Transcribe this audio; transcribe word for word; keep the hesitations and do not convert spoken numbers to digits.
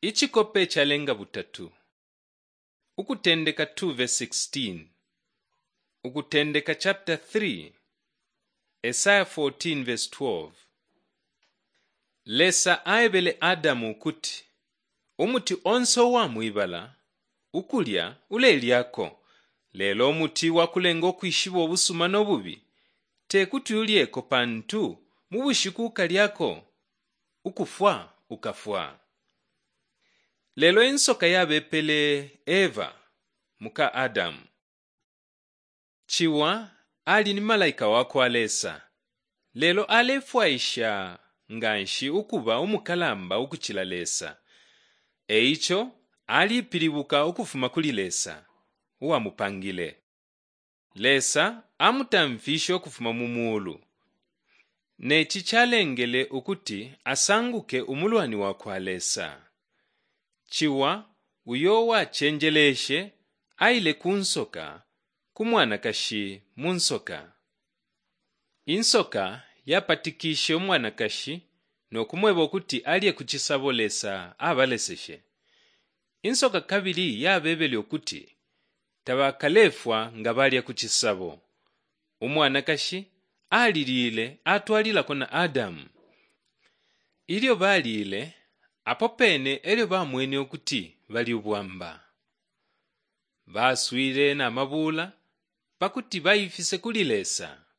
Ichikope chalenga butatu. Ukutendeka two verse sixteen. Ukutendeka chapter three. Isaiah fourteen verse twelve. Lesa aebele Adamu kuti umuti onse wamwibala ukulya ulelyako. Lelo omuti wakulenga okwishiba obusuma n'obubi tekuti ulyeko pantu mubushiku ukalyako ukufwa ukafwa. Lelo ensoka yabepele Eva muka Adamu. Chiwa ali ni malaika wako alesa. Lelo alefwaisha nganshi ukuba umukalamba ukuchila lesa. Eicho alipilibuka ukufuma kuli lesa. Uwamupangile. Lesa amutamfisho kufuma mumulu. Nechi chalengele ukuti asanguke umulwani wako alesa. Chiwa uyo wachenjeleshe aile kunsoka kumwana kashi munsoka. Insoka yapatikishe umwana kashi no kumweba kuti aliye kuchisabo lesa abaleseshe. Insoka kabili yabebele okuti tabakalefwa nga balya kuchisabo. Umwana kashi alilile atwalila kona Adamu. Ilyo balile apo pene elyo bamwene okuti bali ubwamba. Baswile na mabula pakuti bayifise kulilesa.